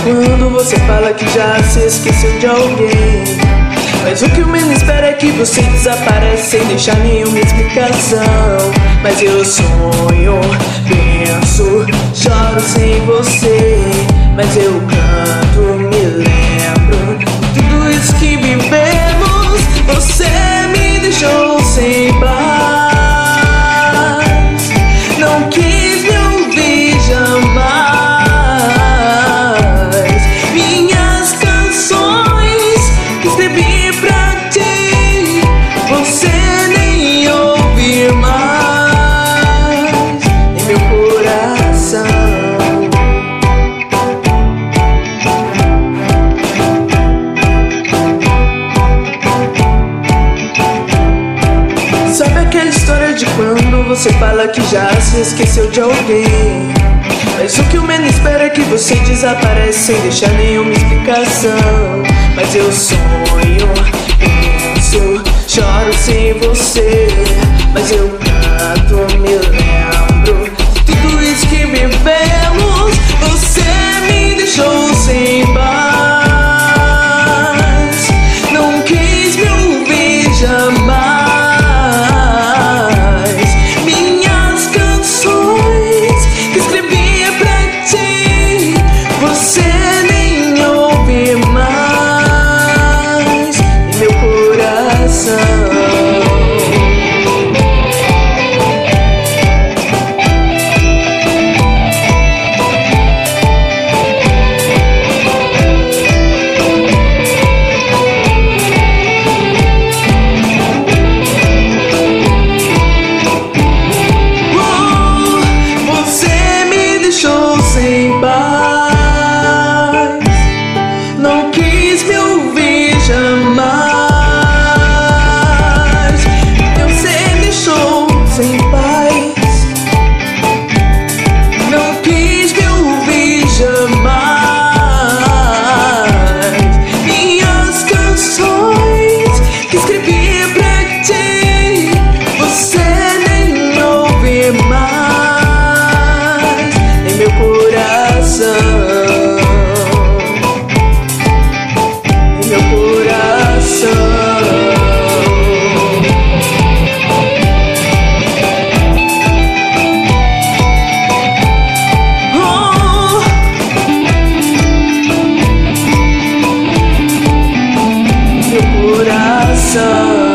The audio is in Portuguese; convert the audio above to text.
quando você fala que já se esqueceu de alguém. Mas o que o menos espera é que você desaparece sem deixar nenhuma explicação. Mas eu sonho, penso, choro sem você. Mas eu canto, me lembro de tudo isso que vivemos. Você me deixou sem paz, não quis me ouvir jamais. Minhas canções que escrevi pra ti, você nem ouve mais em meu coração. Sabe aquela história de quando você fala que já se esqueceu de alguém? Mas o que eu menos espero é que você desaparece sem deixar nenhuma explicação. Mas eu sonho, penso, choro sem você. Mas eu canto, me lembro de tudo isso que vivemos. Você me deixou sem paz, não quis me ouvir jamais. Você nem ouve mais em meu coração. Você me deixou sem paz, não quis me ouvir jamais. Você me deixou sem paz, não quis me ouvir jamais. Minhas canções que escrevi pra ti, você nem ouve mais em meu coração. Coração.